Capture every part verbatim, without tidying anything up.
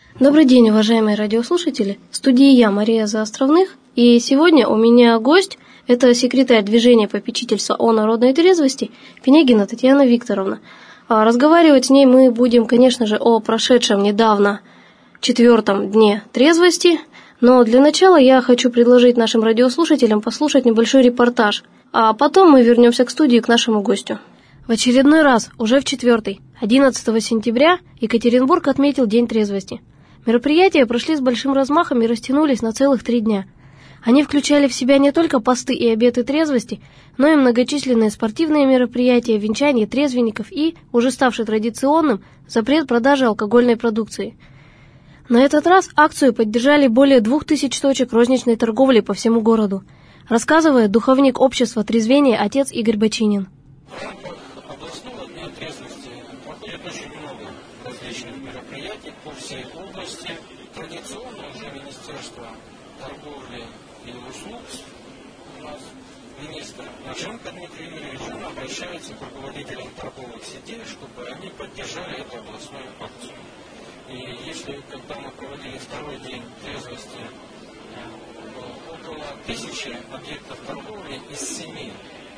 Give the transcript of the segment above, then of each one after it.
Добрый день, уважаемые радиослушатели. В студии я, Мария Заостровных, и сегодня у меня гость, это секретарь движения попечительства о народной трезвости Пенегина Татьяна Викторовна. Разговаривать с ней мы будем, конечно же, о прошедшем недавно четвертом дне трезвости, но для начала я хочу предложить нашим радиослушателям послушать небольшой репортаж, а потом мы вернемся к студии, к нашему гостю. В очередной раз, уже в четвертый, одиннадцатого сентября, Екатеринбург отметил День трезвости. Мероприятия прошли с большим размахом и растянулись на целых три дня. Они включали в себя не только посты и обеты трезвости, но и многочисленные спортивные мероприятия, венчания трезвенников и, уже ставший традиционным, запрет продажи алкогольной продукции. На этот раз акцию поддержали более двух тысяч точек розничной торговли по всему городу, рассказывает духовник общества трезвения отец Игорь Бочинин. По всей области. Традиционно уже Министерство торговли и услуг у нас министр Наженко Дмитрий Юрьевич обращается к руководителям торговых сетей, чтобы они поддержали эту областную акцию. И если, когда мы проводили второй день трезвости, около тысячи объектов торговли из семи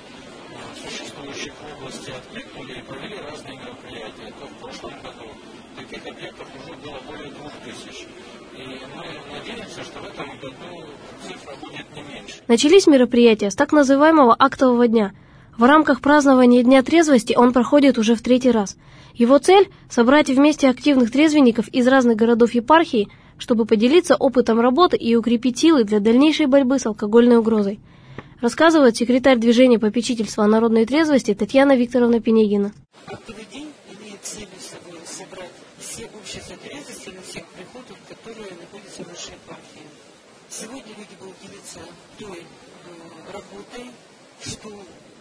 существующих в области откликнули и провели разные мероприятия, то в прошлом году таких объектов уже было более двух тысяч. И мы надеемся, что в этом году цифра будет не меньше. Начались мероприятия с так называемого актового дня. В рамках празднования Дня трезвости он проходит уже в третий раз. Его цель – собрать вместе активных трезвенников из разных городов епархии, чтобы поделиться опытом работы и укрепить силы для дальнейшей борьбы с алкогольной угрозой. Рассказывает секретарь движения попечительства о народной трезвости Татьяна Викторовна Пенегина. Актовый день имеет целью собой собрать все общества трезвости на всех приходах, которые находятся в нашей епархии. Сегодня люди будут делиться той работой, что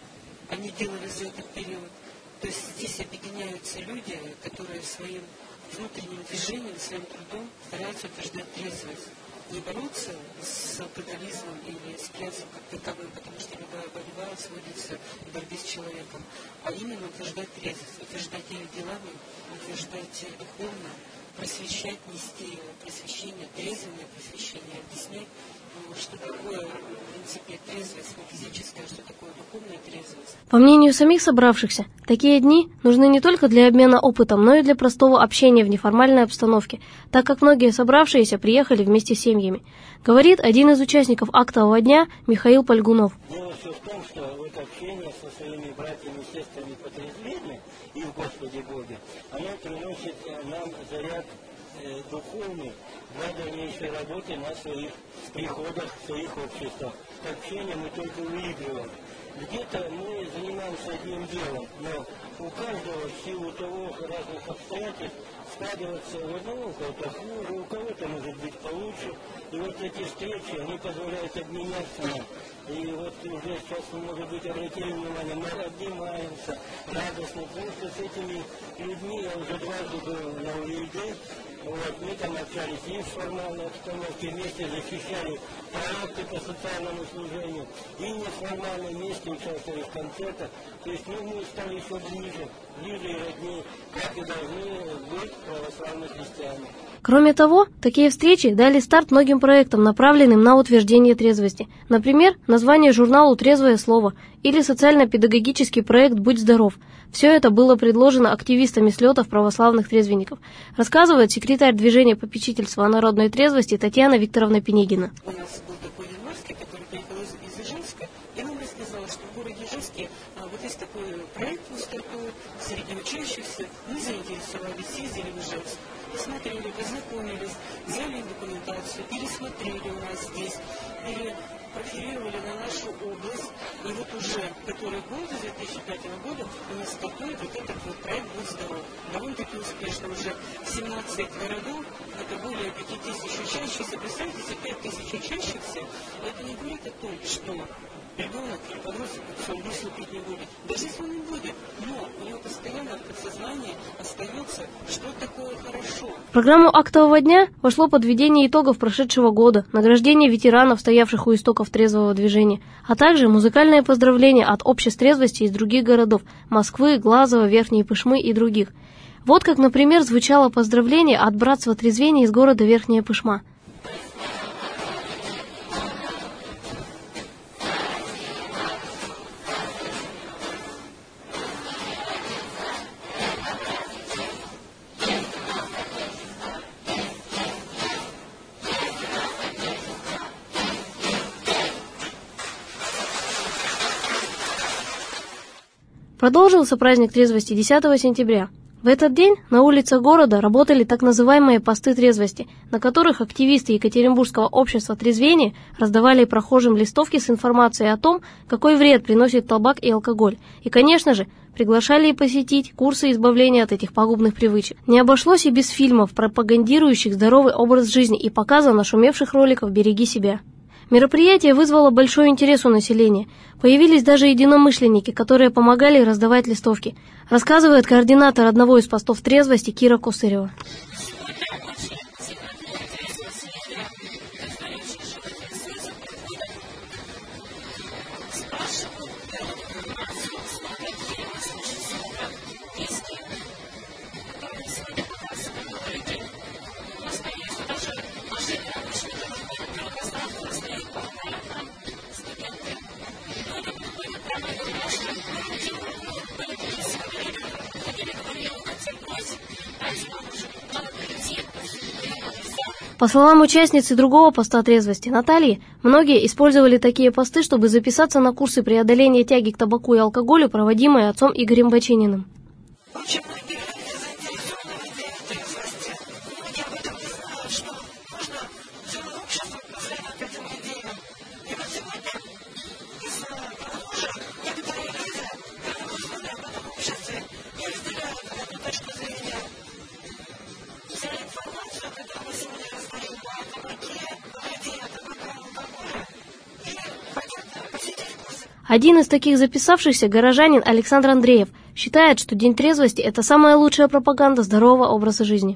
они делали за этот период. То есть здесь объединяются люди, которые своим внутренним движением, своим трудом стараются утверждать трезвость. Не бороться с алкоголизмом или с пьянством как таковым, потому что любая борьба сводится к борьбе с человеком, а именно утверждать трезвость, утверждать ее делами, утверждать духовно, просвещать, нести просвещение, трезвое просвещение, объяснять, что такое, в принципе, трезвость не физическая, что такое духовная трезвость. По мнению самих собравшихся, такие дни нужны не только для обмена опытом, но и для простого общения в неформальной обстановке, так как многие собравшиеся приехали вместе с семьями. Говорит один из участников актового дня Михаил Польгунов. Дело все в том, что вот общение со своими братьями и сестрами по трезвению и в Господе Боге, оно приносит нам заряд э, духовный для дальнейшей работы на своих приходах, в своих обществах. Общение мы только выигрываем. Где-то мы занимаемся одним делом, но у каждого в силу того разных обстоятельств складывается в одного у кого-то хуже, у кого-то может быть получше. И вот эти встречи, они позволяют обменяться нам. И вот уже сейчас, может быть, обратили внимание, мы обнимаемся радостно, потому что с этими людьми я уже дважды был на УИД. Вот, мы там общались и в формальной обстановке, вместе защищали проекты по социальному служению, и в неформальном месте участвовали в концертах. То есть ну, мы стали еще ближе, ближе и роднее, как и должны быть православные христиане. Кроме того, такие встречи дали старт многим проектам, направленным на утверждение трезвости. Например, название журналу «Трезвое слово» или социально-педагогический проект «Будь здоров». Все это было предложено активистами слетов православных трезвенников, рассказывает секретарь движения попечительства о народной трезвости Татьяна Викторовна Пенегина. У нас был такой Январский, который приехал из, из Ижевска, и нам рассказал, что в городе Ижевске а, вот есть такой проект, стартует среди учащихся. Мы заинтересовались, съездили в Ижевск, посмотрели, познакомились, взяли документацию, пересмотрели у нас здесь, перепрофилировали на нашу область. И вот уже который год, с две тысячи пятого года, у нас стартует вот этот вот проект «Будь здоров». Довольно-таки успешно уже семнадцать городов, это более пяти тысяч учащихся. Представьте себе, пять тысяч учащихся, это не говорит о том, что ребенок или подросток все выступить не будет. Даже если он не будет, но у него постоянно в подсознании остается, что такое хорошо. В программу актового дня вошло подведение итогов прошедшего года, награждение ветеранов, стоявших у истоков трезвого движения, а также музыкальные поздравления от обществ трезвости из других городов – Москвы, Глазова, Верхней Пышмы и других. Вот как, например, звучало поздравление от братства трезвения из города Верхняя Пышма. Продолжился праздник трезвости десятого сентября. В этот день на улицах города работали так называемые посты трезвости, на которых активисты Екатеринбургского общества трезвения раздавали прохожим листовки с информацией о том, какой вред приносит табак и алкоголь. И, конечно же, приглашали посетить курсы избавления от этих пагубных привычек. Не обошлось и без фильмов, пропагандирующих здоровый образ жизни и показа нашумевших роликов «Береги себя». Мероприятие вызвало большой интерес у населения. Появились даже единомышленники, которые помогали раздавать листовки, рассказывает координатор одного из постов трезвости Кира Косырева. По словам участницы другого поста трезвости Натальи, многие использовали такие посты, чтобы записаться на курсы преодоления тяги к табаку и алкоголю, проводимые отцом Игорем Бочининым. Один из таких записавшихся, горожанин Александр Андреев, считает, что День трезвости – это самая лучшая пропаганда здорового образа жизни.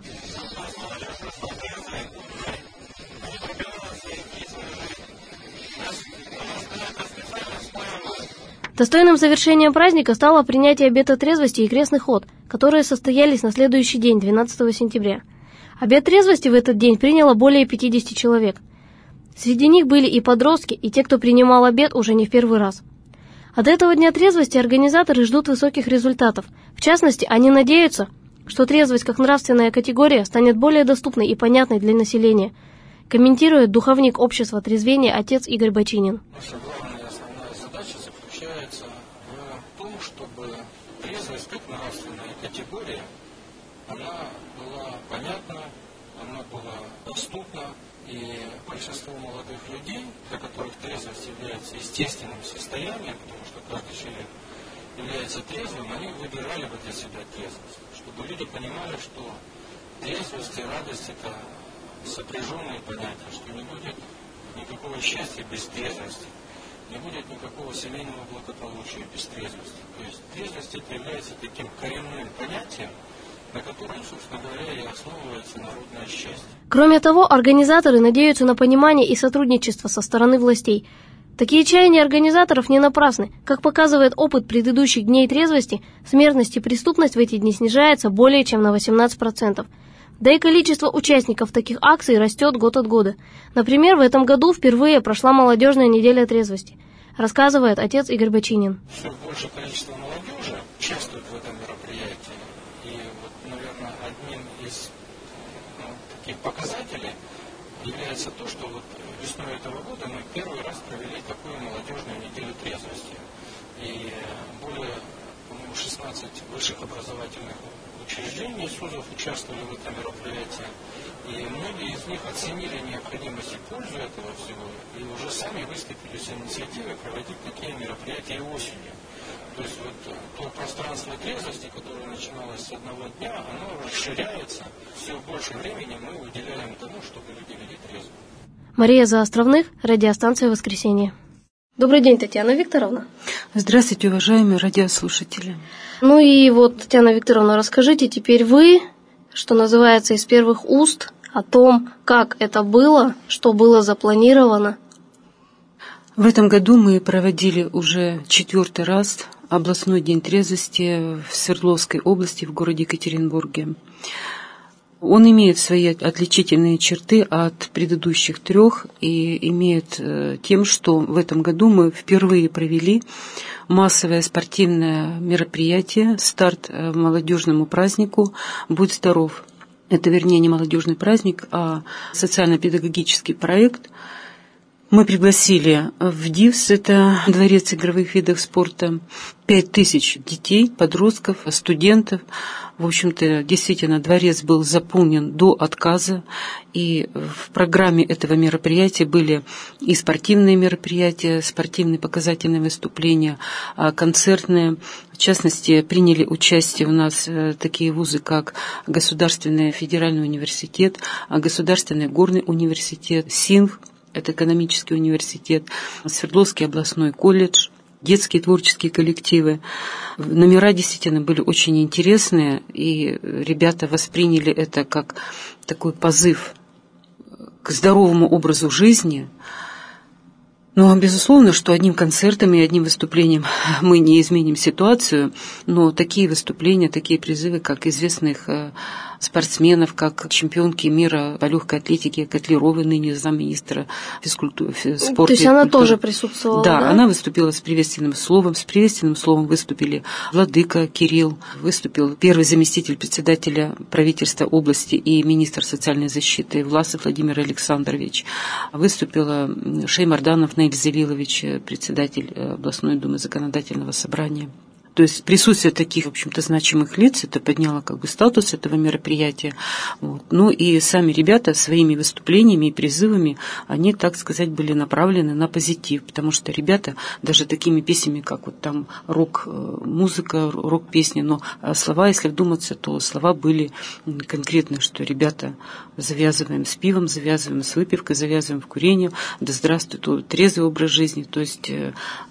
Достойным завершением праздника стало принятие обета трезвости и крестный ход, которые состоялись на следующий день, двенадцатого сентября. Обет трезвости в этот день приняло более пятидесяти человек. Среди них были и подростки, и те, кто принимал обет уже не в первый раз. От этого Дня трезвости организаторы ждут высоких результатов. В частности, они надеются, что трезвость как нравственная категория станет более доступной и понятной для населения, комментирует духовник общества трезвения отец Игорь Бочинин. Наша главная и основная задача заключается в том, чтобы трезвость как нравственная категория, она была понятна, она была доступна, и большинство молодых людей, для которых трезвость является естественным состоянием, потому что каждый человек является трезвым, они выбирали бы для себя трезвость, чтобы люди понимали, что трезвость и радость – это сопряженные понятия, что не будет никакого счастья без трезвости, не будет никакого семейного благополучия без трезвости. То есть трезвость это является таким коренным понятием, на котором, собственно говоря, и основывается народное счастье. Кроме того, организаторы надеются на понимание и сотрудничество со стороны властей. Такие чаяния организаторов не напрасны. Как показывает опыт предыдущих дней трезвости, смертность и преступность в эти дни снижается более чем на восемнадцать процентов. Да и количество участников таких акций растет год от года. Например, в этом году впервые прошла молодежная неделя трезвости, рассказывает отец Игорь Бочинин. Все большее количество молодежи участвует в этом мероприятии. И вот, наверное, одним из ну, таких показателей является то, что вот весной этого года мы первый раз провели такую молодежную неделю трезвости. И более, по-моему, шестнадцать высших образовательных учреждений СУЗов участвовали в этом мероприятии. И многие из них оценили необходимость и пользу этого всего, и уже сами выступили с инициативой проводить такие мероприятия осенью. То есть вот то пространство трезвости, которое начиналось с одного дня, оно расширяется. Все больше времени мы уделяем тому, чтобы люди вели трезво. Мария Заостровных, радиостанция «Воскресенье». Добрый день, Татьяна Викторовна. Здравствуйте, уважаемые радиослушатели. Ну и вот, Татьяна Викторовна, расскажите теперь вы, что называется, из первых уст о том, как это было, что было запланировано. В этом году мы проводили уже четвертый раз областной день трезвости в Свердловской области, в городе Екатеринбурге. Он имеет свои отличительные черты от предыдущих трех и имеет тем, что в этом году мы впервые провели массовое спортивное мероприятие, старт молодежному празднику «Будь здоров». Это, вернее, не молодежный праздник, а социально-педагогический проект. Мы пригласили в ДИВС, это Дворец игровых видов спорта, пять тысяч детей, подростков, студентов. В общем-то, действительно, дворец был заполнен до отказа, и в программе этого мероприятия были и спортивные мероприятия, спортивные показательные выступления, концертные. В частности, приняли участие у нас такие вузы, как Государственный федеральный университет, Государственный горный университет, СИНФ, это экономический университет, Свердловский областной колледж, детские творческие коллективы. Номера действительно были очень интересные, и ребята восприняли это как такой позыв к здоровому образу жизни. Но, безусловно, что одним концертом и одним выступлением мы не изменим ситуацию, но такие выступления, такие призывы, как известных спортсменов, как чемпионки мира по легкой атлетике Котлярова, ныне замминистра физкультуры, спорта. То есть она тоже присутствовала, да? Да, она выступила с приветственным словом. С приветственным словом выступили владыка Кирилл, выступил первый заместитель председателя правительства области и министр социальной защиты Власов Владимир Александрович. Выступила Шеймарданов Наиль Зелилович, председатель областной думы законодательного собрания. То есть присутствие таких, в общем-то, значимых лиц, это подняло как бы статус этого мероприятия. Вот. Ну и сами ребята своими выступлениями и призывами, они, так сказать, были направлены на позитив, потому что ребята даже такими песнями, как вот там рок-музыка, рок-песни, но слова, если вдуматься, то слова были конкретные, что ребята, завязываем с пивом, завязываем с выпивкой, завязываем в курении, да здравствует трезвый образ жизни. То есть э,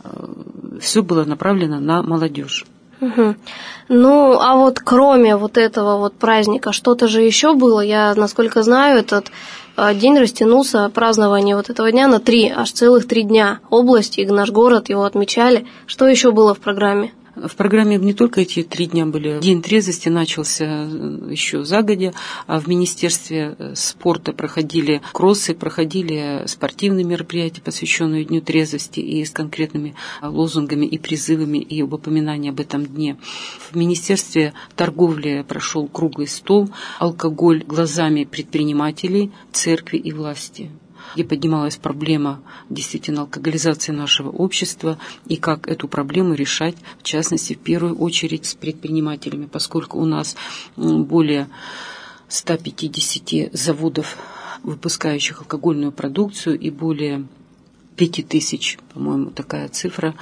все было направлено на молодежь. Угу. Ну, а вот кроме вот этого вот праздника, что-то же еще было. Я, насколько знаю, этот день растянулся, празднование вот этого дня на три, аж целых три дня. Область и наш город его отмечали. Что еще было в программе? В программе не только эти три дня были. День трезвости начался еще загодя. А в Министерстве спорта проходили кроссы, проходили спортивные мероприятия, посвященные Дню трезвости, и с конкретными лозунгами и призывами, и об упоминании об этом дне. В Министерстве торговли прошел круглый стол «Алкоголь глазами предпринимателей, церкви и власти», где поднималась проблема действительно алкоголизации нашего общества и как эту проблему решать, в частности, в первую очередь с предпринимателями, поскольку у нас более ста пятидесяти заводов, выпускающих алкогольную продукцию, и более пяти тысяч, по-моему, такая цифра,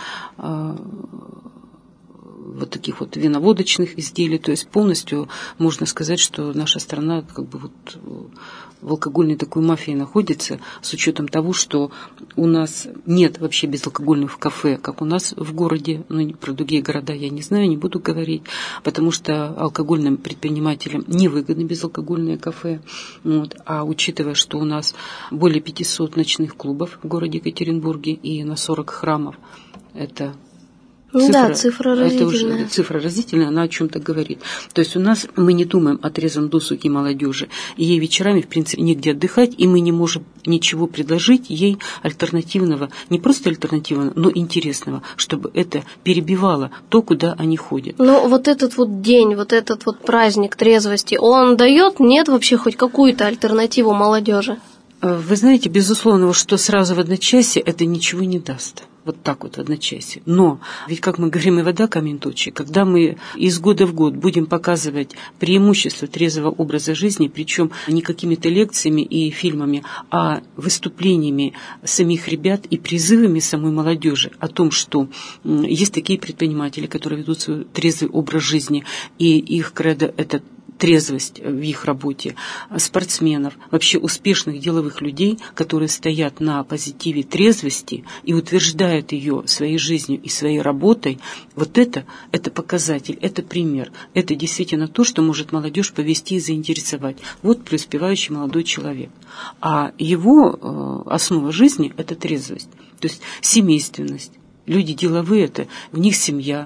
вот таких вот виноводочных изделий. То есть полностью можно сказать, что наша страна как бы вот в алкогольной такой мафии находится, с учетом того, что у нас нет вообще безалкогольных кафе, как у нас в городе. Ну, про другие города я не знаю, не буду говорить, потому что алкогольным предпринимателям невыгодны безалкогольные кафе. Вот. А учитывая, что у нас более пятисот ночных клубов в городе Екатеринбурге и на сорок храмов, это... Ну Цифра, да, цифра разительная. Это уже цифра разительная, она о чем-то говорит. То есть у нас мы не думаем о трезвом досуге молодежи. И ей вечерами, в принципе, негде отдыхать, и мы не можем ничего предложить ей альтернативного, не просто альтернативного, но интересного, чтобы это перебивало то, куда они ходят. Ну вот этот вот день, вот этот вот праздник трезвости, он дает, нет вообще хоть какую-то альтернативу молодежи? Вы знаете, безусловно, что сразу в одночасье это ничего не даст. Вот так вот в одночасье. Но ведь, как мы говорим, и вода камень точит. Когда мы из года в год будем показывать преимущества трезвого образа жизни, причем не какими-то лекциями и фильмами, а выступлениями самих ребят и призывами самой молодежи о том, что есть такие предприниматели, которые ведут свой трезвый образ жизни, и их кредо – это трезвость в их работе, спортсменов, вообще успешных деловых людей, которые стоят на позитиве трезвости и утверждают ее своей жизнью и своей работой, вот это, это показатель, это пример, это действительно то, что может молодежь повести и заинтересовать. Вот преуспевающий молодой человек. А его э, основа жизни – это трезвость, то есть семейственность. Люди деловые – это в них семья,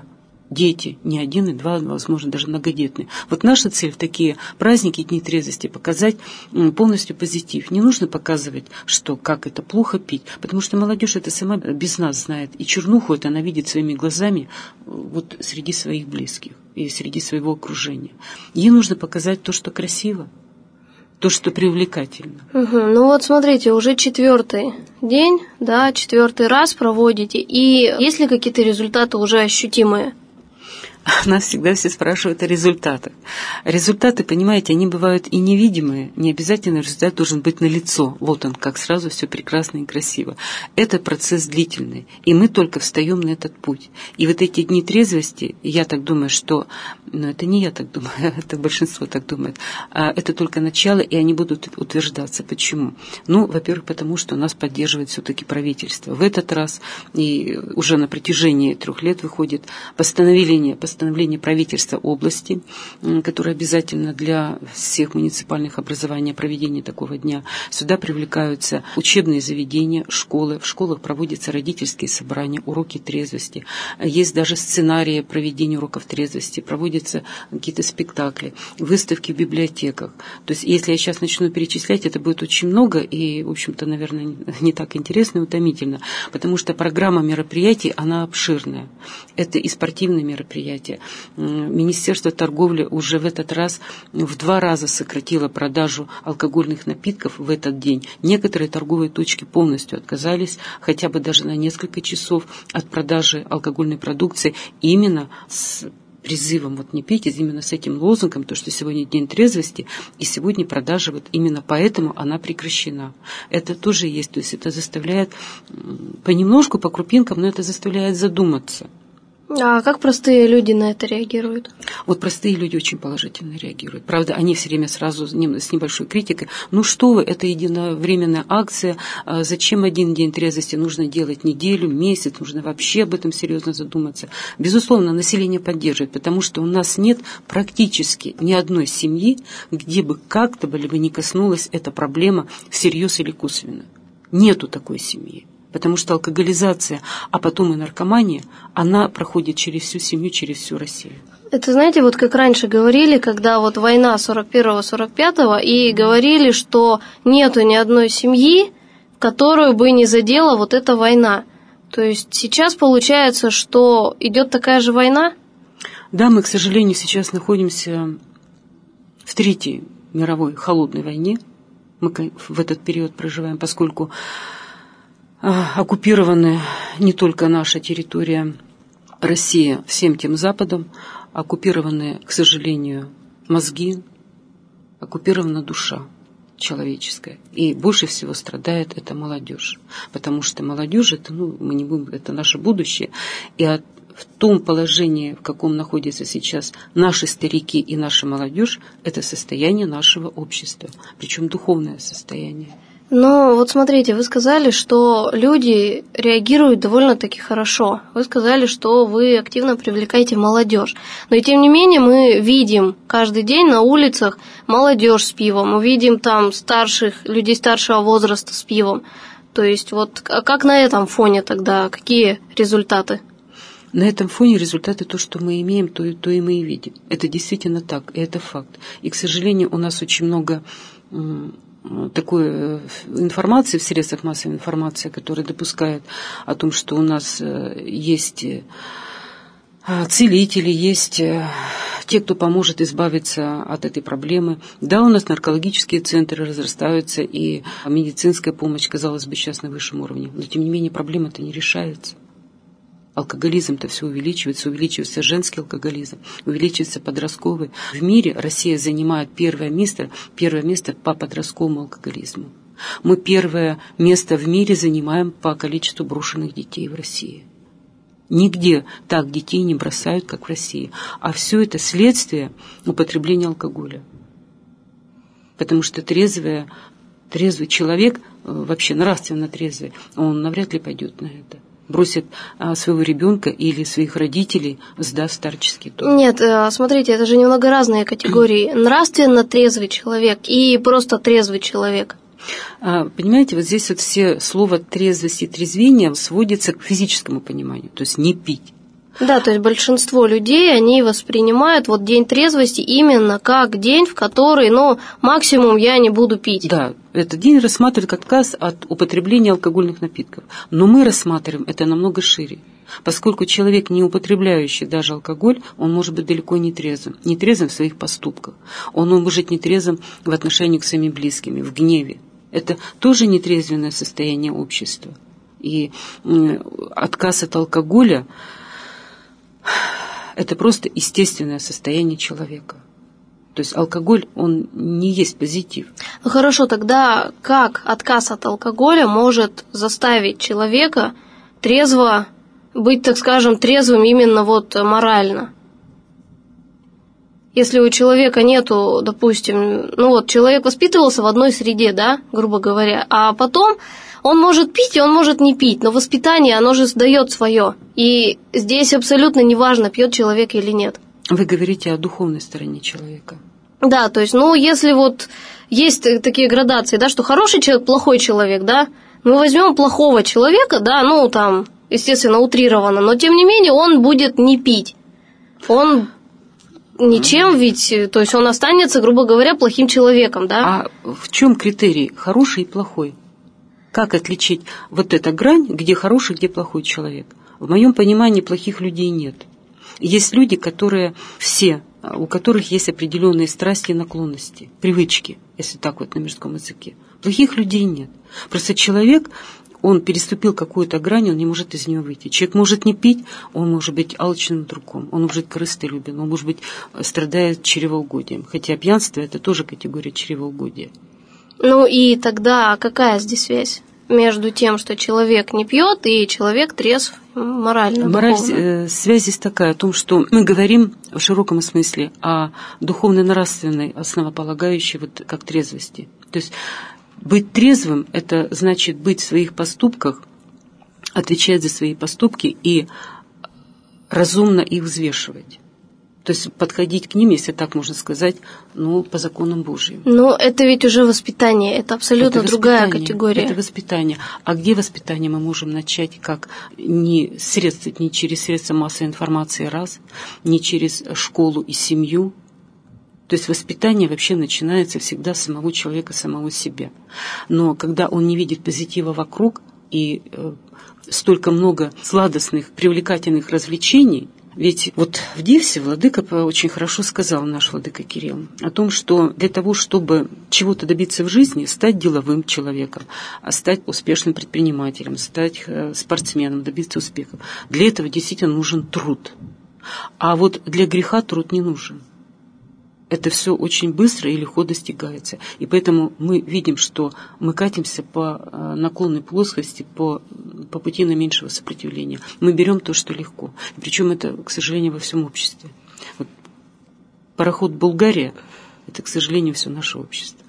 дети, не один и два, возможно, даже многодетные. Вот наша цель в такие праздники Дни трезвости показать полностью позитив. Не нужно показывать, что как это плохо пить, потому что молодежь это сама без нас знает. И чернуху это она видит своими глазами вот среди своих близких и среди своего окружения. Ей нужно показать то, что красиво, то, что привлекательно. Угу. Ну вот смотрите, уже четвертый день, да, четвертый раз проводите, и есть ли какие-то результаты уже ощутимые? Нас всегда все спрашивают о результатах. Результаты, понимаете, они бывают и невидимые. Не обязательно результат должен быть налицо. Вот он, как сразу все прекрасно и красиво. Это процесс длительный, и мы только встаем на этот путь. И вот эти дни трезвости, я так думаю, что... Ну, это не я так думаю, это большинство так думает. А это только начало, и они будут утверждаться. Почему? Ну, во-первых, потому что нас поддерживает все-таки правительство. В этот раз, и уже на протяжении трех лет выходит постановление, постановление правительства области, которое обязательно для всех муниципальных образований проведения такого дня. Сюда привлекаются учебные заведения, школы. В школах проводятся родительские собрания, уроки трезвости. Есть даже сценарии проведения уроков трезвости, проводятся какие-то спектакли, выставки в библиотеках. То есть, если я сейчас начну перечислять, это будет очень много и, в общем-то, наверное, не так интересно и утомительно, потому что программа мероприятий, она обширная. Это и спортивные мероприятия. Министерство торговли уже в этот раз в два раза сократило продажу алкогольных напитков в этот день. Некоторые торговые точки полностью отказались хотя бы даже на несколько часов от продажи алкогольной продукции именно с призывом вот не пейте, именно с этим лозунгом, то, что сегодня день трезвости, и сегодня продажа вот именно поэтому она прекращена. Это тоже есть, то есть это заставляет понемножку, по крупинкам, но это заставляет задуматься. А как простые люди на это реагируют? Вот простые люди очень положительно реагируют. Правда, они все время сразу с небольшой критикой. Ну что вы, это единовременная акция. Зачем один день трезвости? Нужно делать неделю, месяц. Нужно вообще об этом серьезно задуматься. Безусловно, население поддерживает, потому что у нас нет практически ни одной семьи, где бы как-то бы либо не коснулась эта проблема всерьез или косвенно. Нету такой семьи. Потому что алкоголизация, а потом и наркомания, она проходит через всю семью, через всю Россию. Это, знаете, вот как раньше говорили, когда вот война сорок первого сорок пятого, и говорили, что нету ни одной семьи, которую бы не задела вот эта война. То есть сейчас получается, что идет такая же война? Да, мы, к сожалению, сейчас находимся в Третьей мировой холодной войне. Мы в этот период проживаем, поскольку оккупированы не только наша территория, Россия всем тем Западом, оккупированы, к сожалению, мозги, оккупирована душа человеческая. И больше всего страдает это молодежь, потому что молодежь это, ну, мы не будем, это наше будущее, и от, в том положении, в каком находятся сейчас наши старики и наша молодежь, это состояние нашего общества, причем духовное состояние. Но вот смотрите, вы сказали, что люди реагируют довольно-таки хорошо. Вы сказали, что вы активно привлекаете молодежь. Но и тем не менее мы видим каждый день на улицах молодежь с пивом. Мы видим там старших, людей старшего возраста с пивом. То есть вот как на этом фоне тогда, какие результаты? На этом фоне результаты, то, что мы имеем, то, то и мы и видим. Это действительно так, и это факт. И, к сожалению, у нас очень много такой информации в средствах массовой информации, которая допускает о том, что у нас есть целители, есть те, кто поможет избавиться от этой проблемы. Да, у нас наркологические центры разрастаются, и медицинская помощь, казалось бы, сейчас на высшем уровне. Но, тем не менее, проблема-то не решается. Алкоголизм-то все увеличивается, увеличивается женский алкоголизм, увеличивается подростковый. В мире Россия занимает первое место, первое место по подростковому алкоголизму. Мы первое место в мире занимаем по количеству брошенных детей в России. Нигде так детей не бросают, как в России. А все это следствие употребления алкоголя. Потому что трезвый, трезвый человек, вообще нравственно трезвый, он навряд ли пойдет на это. Бросит а, своего ребенка или своих родителей, сдаст старческий дом. Нет, смотрите, это же немного разные категории. Нравственно трезвый человек и просто трезвый человек. А, понимаете, вот здесь вот все слово трезвость и трезвение сводится к физическому пониманию, то есть не пить. Да, то есть большинство людей, они воспринимают вот день трезвости именно как день, в который, ну, максимум я не буду пить. Да, этот день рассматривают как отказ от употребления алкогольных напитков. Но мы рассматриваем это намного шире. Поскольку человек, не употребляющий даже алкоголь, он может быть далеко не трезвым. Не трезвым в своих поступках. Он может быть не трезвым в отношении к своим близким, в гневе. Это тоже нетрезвенное состояние общества. И отказ от алкоголя – это просто естественное состояние человека. То есть алкоголь, он не есть позитив. Ну хорошо, тогда как отказ от алкоголя может заставить человека трезво быть, так скажем, трезвым именно вот морально? Если у человека нету, допустим, ну вот человек воспитывался в одной среде, да, грубо говоря, а потом он может пить и он может не пить, но воспитание, оно же дает свое. И здесь абсолютно неважно, пьет человек или нет. Вы говорите о духовной стороне человека. Да, то есть, ну, если вот есть такие градации, да, что хороший человек, плохой человек, да, мы возьмем плохого человека, да, ну, там, естественно, утрированно, но тем не менее он будет не пить. Он ничем ведь, то есть он останется, грубо говоря, плохим человеком, да? А в чем критерий хороший и плохой? Как отличить вот эту грань, где хороший, где плохой человек? В моем понимании плохих людей нет. Есть люди, которые все, у которых есть определенные страсти и наклонности, привычки, если так вот на мирском языке. Плохих людей нет. Просто человек, он переступил какую-то грань, он не может из нее выйти. Человек может не пить, он может быть алчным другом, он может быть корыстолюбен, он может быть страдает чревоугодием. Хотя пьянство – это тоже категория чревоугодия. Ну и тогда какая здесь связь между тем, что человек не пьет, и человек трезв морально? Мораль, духовно? э, связь здесь такая, о том, что мы говорим в широком смысле о духовно-нравственной, основополагающей, вот, как трезвости. То есть быть трезвым – это значит быть в своих поступках, отвечать за свои поступки и разумно их взвешивать. То есть подходить к ним, если так можно сказать, ну, по законам Божьим. Ну, это ведь уже воспитание, это абсолютно это другая категория. Это воспитание. А где воспитание мы можем начать, как не, средства, не через средства массовой информации, раз, не через школу и семью. То есть воспитание вообще начинается всегда с самого человека, самого себя. Но когда он не видит позитива вокруг и э, столько много сладостных, привлекательных развлечений, ведь вот в Дивсе владыка очень хорошо сказал, наш владыка Кирилл, о том, что для того, чтобы чего-то добиться в жизни, стать деловым человеком, стать успешным предпринимателем, стать спортсменом, добиться успехов, для этого действительно нужен труд. А вот для греха труд не нужен. Это все очень быстро и легко достигается. И поэтому мы видим, что мы катимся по наклонной плоскости, по, по пути наименьшего сопротивления. Мы берем то, что легко. Причем это, к сожалению, во всем обществе. Вот пароход «Болгария» – это, к сожалению, все наше общество.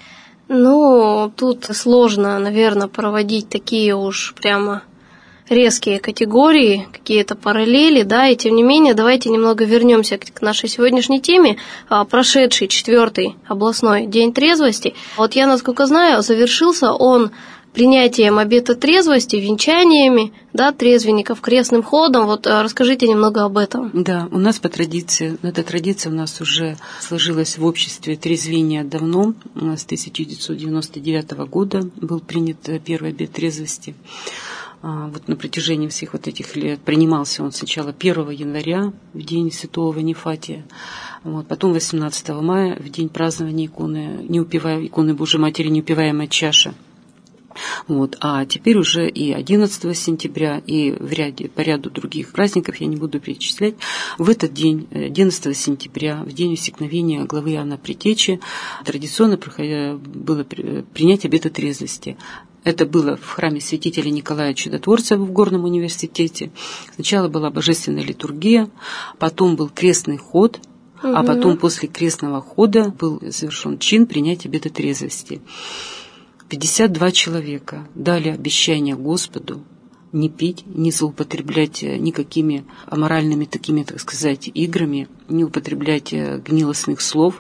Ну, тут сложно, наверное, проводить такие уж прямо резкие категории, какие-то параллели, да, и тем не менее давайте немного вернемся к нашей сегодняшней теме. Прошедший четвертый областной день трезвости, вот я, насколько знаю, завершился он принятием обета трезвости, венчаниями, да, трезвенников, крестным ходом. Вот расскажите немного об этом. Да, у нас по традиции, эта традиция у нас уже сложилась в обществе трезвения давно, с тысяча девятьсот девяносто девятого года был принят первый обет трезвости. Вот на протяжении всех вот этих лет принимался он сначала первого января, в день святого Ванифатия, вот, потом восемнадцатого мая, в день празднования иконы, неупиваемой, иконы Божьей Матери, неупиваемая чаша. Вот, а теперь уже и одиннадцатого сентября, и в ряде, по ряду других праздников, я не буду перечислять, в этот день, одиннадцатого сентября, в день усекновения главы Иоанна Предтечи, традиционно было принятие обета трезвости. Это было в храме святителя Николая Чудотворца в Горном университете. Сначала была божественная литургия, потом был крестный ход, угу. а потом после крестного хода был совершен чин принятия обета трезвости. пятьдесят два человека дали обещание Господу не пить, не злоупотреблять никакими аморальными такими, так сказать, играми, не употреблять гнилостных слов,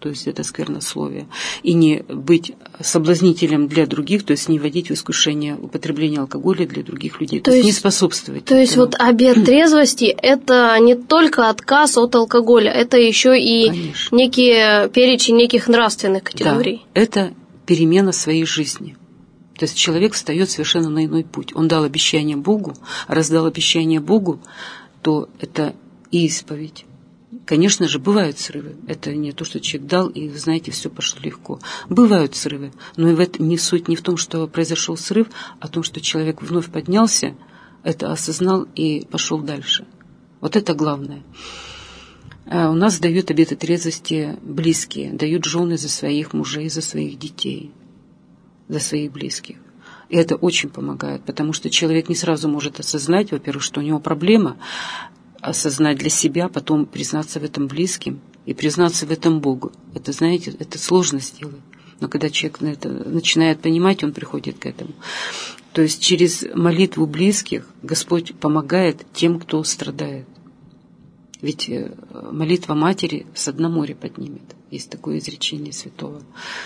то есть это сквернословие, и не быть соблазнителем для других, то есть не вводить в искушение употребления алкоголя для других людей, то, то есть не способствовать. То этому. есть вот обет трезвости – это не только отказ от алкоголя, это еще и Конечно. некие перечень неких нравственных категорий. Да, это перемена своей жизни. То есть человек встает совершенно на иной путь. Он дал обещание Богу, раз дал обещание Богу, то это исповедь. Конечно же, бывают срывы. Это не то, что человек дал, и, вы знаете, все пошло легко. Бывают срывы, но и в этом не суть не в том, что произошел срыв, а в том, что человек вновь поднялся, это осознал и пошел дальше. Вот это главное. А у нас дают обеты трезвости близкие, дают жены за своих мужей, за своих детей, за своих близких. И это очень помогает, потому что человек не сразу может осознать, во-первых, что у него проблема, осознать для себя, потом признаться в этом близким и признаться в этом Богу. Это, знаете, это сложно сделать. Но когда человек это начинает понимать, он приходит к этому. То есть через молитву близких Господь помогает тем, кто страдает. Ведь молитва матери с дна моря поднимет. Есть такое изречение святого.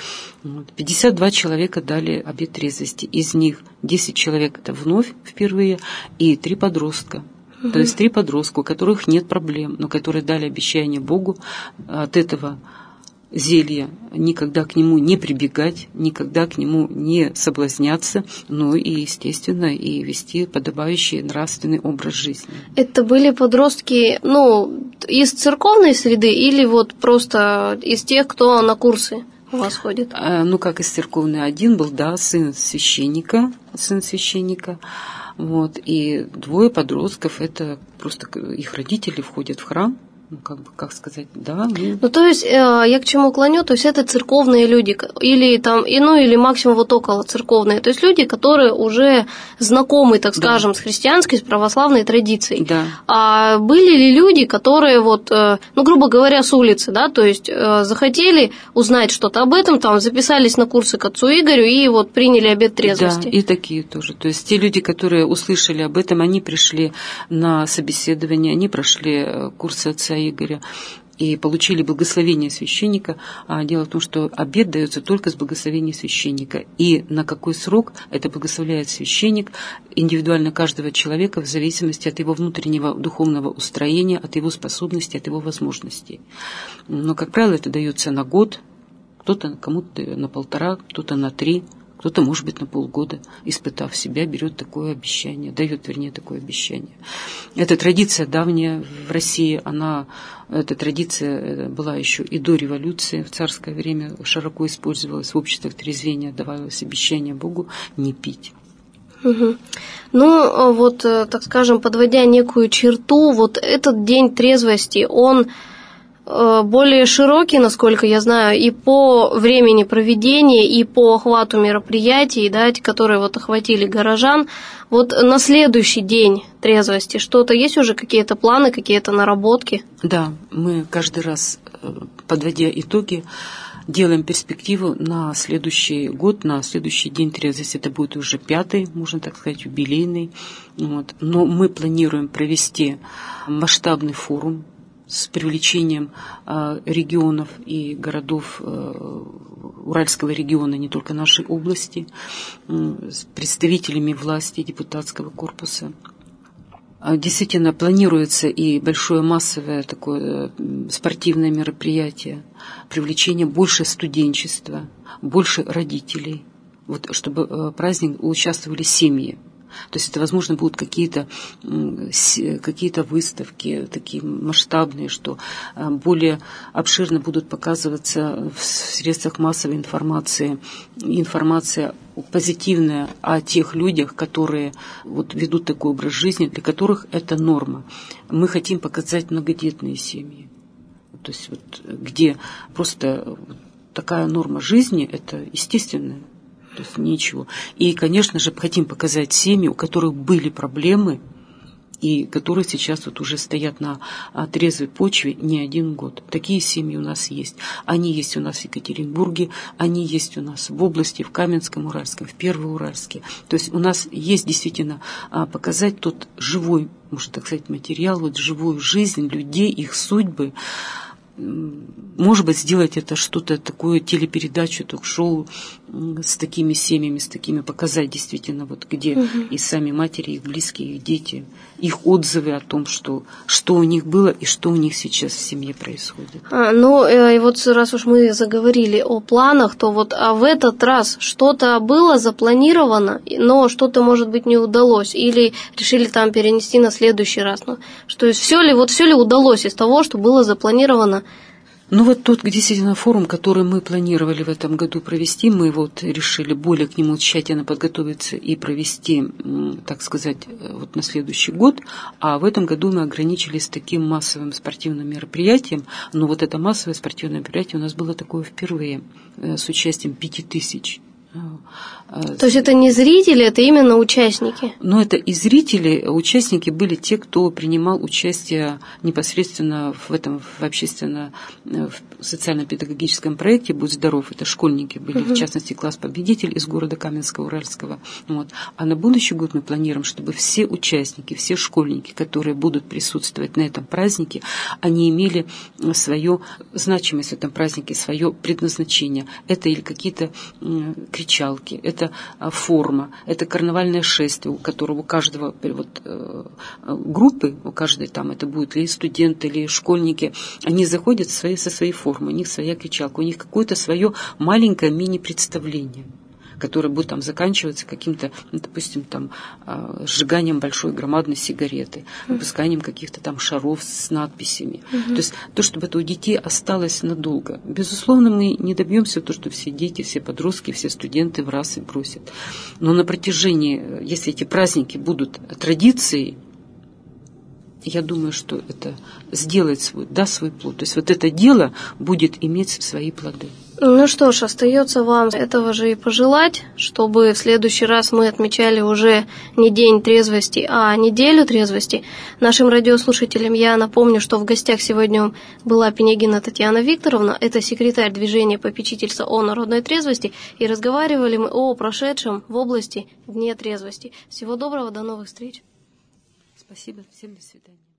пятьдесят два человека дали обет трезвости. Из них десять человек это вновь впервые, и три подростка. Угу. То есть три подростка, у которых нет проблем, но которые дали обещание Богу от этого зелья никогда к нему не прибегать, никогда к нему не соблазняться, ну и, естественно, и вести подобающий нравственный образ жизни. Это были подростки, ну, из церковной среды или вот просто из тех, кто на курсы у вас ходит? А, ну, как из церковной. Один был, да, сын священника, сын священника, вот, и двое подростков, это просто их родители входят в храм. Ну, как бы, как сказать, да. Ну, ну то есть, я к чему клоню, то есть это церковные люди, или там, и, ну, или максимум вот около церковные, то есть люди, которые уже знакомы, так скажем, да. с христианской, с православной традицией. Да. А были ли люди, которые вот, ну, грубо говоря, с улицы, да, то есть захотели узнать что-то об этом, там, записались на курсы к отцу Игорю и вот приняли обет трезвости? Да, и такие тоже. То есть те люди, которые услышали об этом, они пришли на собеседование, они прошли курсы отца Игоря и получили благословение священника. А дело в том, что обет дается только с благословения священника. И на какой срок это благословляет священник индивидуально каждого человека в зависимости от его внутреннего духовного устроения, от его способностей, от его возможностей. Но, как правило, это дается на год, кто-то кому-то на полтора, кто-то на три. Кто-то, может быть, на полгода, испытав себя, берет такое обещание, дает, вернее, такое обещание. Эта традиция давняя в России, она, эта традиция была еще и до революции, в царское время широко использовалась в обществах трезвения, давалось обещание Богу не пить. Угу. Ну, вот, так скажем, подводя некую черту, вот этот день трезвости, он более широкий, насколько я знаю, и по времени проведения, и по охвату мероприятий, да, которые вот охватили горожан. Вот на следующий день трезвости что-то есть уже, какие-то планы, какие-то наработки? Да, мы каждый раз, подводя итоги, делаем перспективу на следующий год, на следующий день трезвости. Это будет уже пятый, можно так сказать, юбилейный. Вот. Но мы планируем провести масштабный форум с привлечением э, регионов и городов э, Уральского региона, не только нашей области, э, с представителями власти, депутатского корпуса. Действительно, планируется и большое массовое такое спортивное мероприятие, привлечение больше студенчества, больше родителей, вот, чтобы праздник участвовали семьи. То есть это, возможно, будут какие-то, какие-то выставки такие масштабные, что более обширно будут показываться в средствах массовой информации, информация позитивная о тех людях, которые вот ведут такой образ жизни, для которых это норма. Мы хотим показать многодетные семьи, то есть вот, где просто такая норма жизни, это естественная. То есть ничего. И, конечно же, хотим показать семьи, у которых были проблемы, и которые сейчас вот уже стоят на трезвой почве не один год. Такие семьи у нас есть. Они есть у нас в Екатеринбурге, они есть у нас в области, в Каменском, Уральском, в Первоуральске. То есть у нас есть действительно показать тот живой, можно так сказать, материал, вот живую жизнь людей, их судьбы. может быть, сделать это что-то такое, телепередачу, ток-шоу с такими семьями, с такими, показать действительно, вот где угу. и сами матери, их близкие, их дети, их отзывы о том, что, что у них было и что у них сейчас в семье происходит. А, ну, э, и вот раз уж мы заговорили о планах, то вот а в этот раз что-то было запланировано, но что-то, может быть, не удалось, или решили там перенести на следующий раз. Ну, что есть все ли, вот все ли удалось из того, что было запланировано? Ну вот тот действительно форум, который мы планировали в этом году провести, мы вот решили более к нему тщательно подготовиться и провести, так сказать, вот на следующий год, а в этом году мы ограничились таким массовым спортивным мероприятием, но вот это массовое спортивное мероприятие у нас было такое впервые, с участием пяти тысяч. То есть это не зрители, это именно участники? Ну, это и зрители, участники были те, кто принимал участие непосредственно в этом в общественно в социально-педагогическом проекте «Будь здоров». Это школьники были, угу. в частности, класс-победитель из города Каменска-Уральского. Вот. А на будущий год мы планируем, чтобы все участники, все школьники, которые будут присутствовать на этом празднике, они имели свою значимость в этом празднике, свое предназначение. Это или какие-то кричалки, это форма, это карнавальное шествие, у которого у каждого вот, группы, у каждой там это будут или студенты, или школьники, они заходят свои, со своей формой, у них своя кричалка, у них какое-то свое маленькое мини-представление, которое будет там заканчиваться каким-то, ну, допустим, там, сжиганием большой громадной сигареты, выпусканием каких-то там шаров с надписями. Mm-hmm. То есть то, чтобы это у детей осталось надолго. Безусловно, мы не добьемся того, что все дети, все подростки, все студенты в раз и бросят. Но на протяжении, если эти праздники будут традицией, я думаю, что это сделает свой, даст свой плод. То есть вот это дело будет иметь свои плоды. Ну что ж, остается вам этого же и пожелать, чтобы в следующий раз мы отмечали уже не день трезвости, а неделю трезвости. Нашим радиослушателям я напомню, что в гостях сегодня была Пинегина Татьяна Викторовна, это секретарь движения попечительства о народной трезвости, и разговаривали мы о прошедшем в области Дне трезвости. Всего доброго, до новых встреч. Спасибо, всем до свидания.